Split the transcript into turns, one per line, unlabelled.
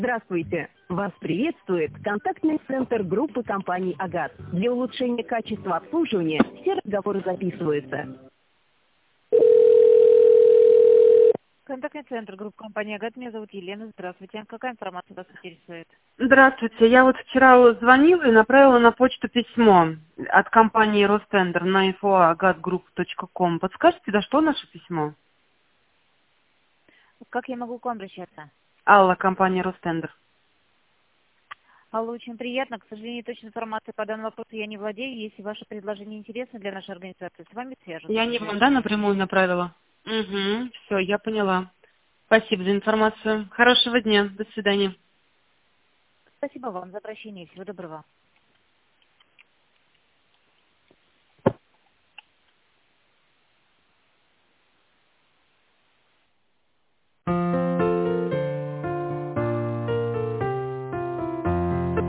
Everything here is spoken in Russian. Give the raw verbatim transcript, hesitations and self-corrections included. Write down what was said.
Здравствуйте! Вас приветствует контактный центр группы компаний «Агат». Для улучшения качества обслуживания все разговоры записываются.
Контактный центр группы компании «Агат». Меня зовут Елена. Здравствуйте. Какая информация вас интересует?
Здравствуйте. Я вот вчера звонила и направила на почту письмо от компании «Ростендер» на инфо агат групп точка ком. Подскажете, да что наше письмо?
Как я могу к вам обращаться?
Алла, компания «Ростендер».
Алло, очень приятно. К сожалению, точной информации по данному вопросу я не владею. Если ваше предложение интересно для нашей организации, с вами свяжутся.
Я не вам, да, напрямую направила? Угу, все, я поняла. Спасибо за информацию. Хорошего дня. До свидания.
Спасибо вам за обращение. Всего доброго.